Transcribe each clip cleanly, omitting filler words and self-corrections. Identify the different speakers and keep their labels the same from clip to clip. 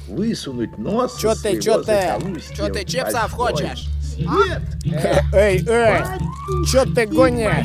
Speaker 1: высунуть нос
Speaker 2: Чё
Speaker 1: из
Speaker 2: ты,
Speaker 1: своего
Speaker 2: чё ты?
Speaker 1: захолустья
Speaker 2: Чё ты,
Speaker 1: в
Speaker 2: чипсов
Speaker 1: большой
Speaker 2: хочешь?
Speaker 1: свет.
Speaker 2: Эй, чё ты гонишь?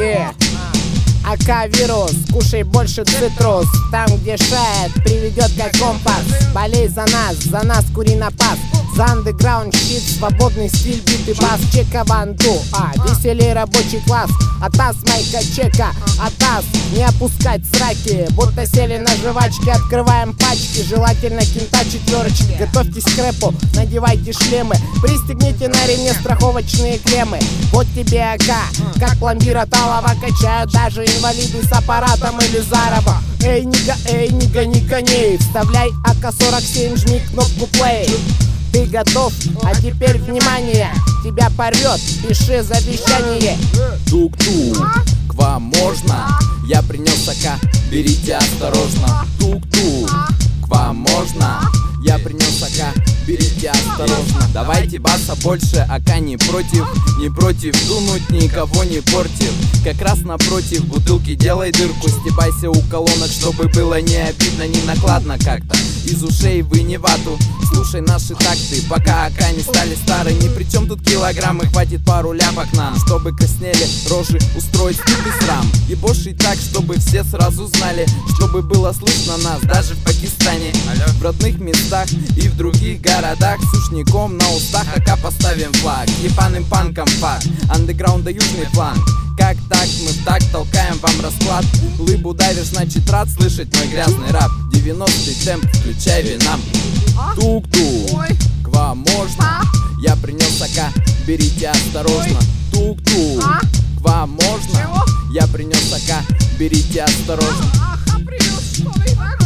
Speaker 2: АК-вирус, кушай больше цитрус. Там, где шает, приведет как компас. Болей за нас кури на пас. За андеграунд щит, свободный стиль, бит и бас. Чека ванду, веселей рабочий класс. Атас, майка, чека, атас. Не опускать сраки, будто сели на жвачки. Открываем пачки, желательно кента четверочки. Готовьтесь к рэпу, надевайте шлемы. Пристегните на ремне страховочные клеммы. Вот тебе АК, как пломбир от алова. Качают даже инвалиды с аппаратом или зараба. Эй, не гони. Вставляй АК-47, жми кнопку плей. Ты готов? А теперь внимание, тебя порвет, пиши завещание.
Speaker 3: Тук-тук, к вам можно? Я принес АК, берите осторожно. Тук-тук, к вам можно? Я принес АК, берите осторожно. Давайте баса больше, АК не против дунуть, никого не портив. Как раз напротив бутылки делай дырку. Стебайся у колонок, чтобы было не обидно, не накладно как-то. Из ушей вы не вату, слушай наши такты, пока АК не стали старые. Ни при чем тут килограммы, хватит пару ляпок нам, чтобы краснели рожи, устроить стыд и срам. Ебошить так, чтобы все сразу знали, чтобы было слышно нас даже в Пакистане. В родных местах и в других городах сушняком на устах АК поставим флаг. Ебаным панком факт, андеграунда южный фланг. Как так, мы в так толкаем вам расклад. Лыбу давишь, значит рад слышать мой грязный рап. 90-й темп, включай винам. Тук-тук, к вам можно? Я принес АК, берите осторожно. Тук-тук, к вам можно? Я принес АК, берите осторожно.
Speaker 4: Ага, принес, что ли, так?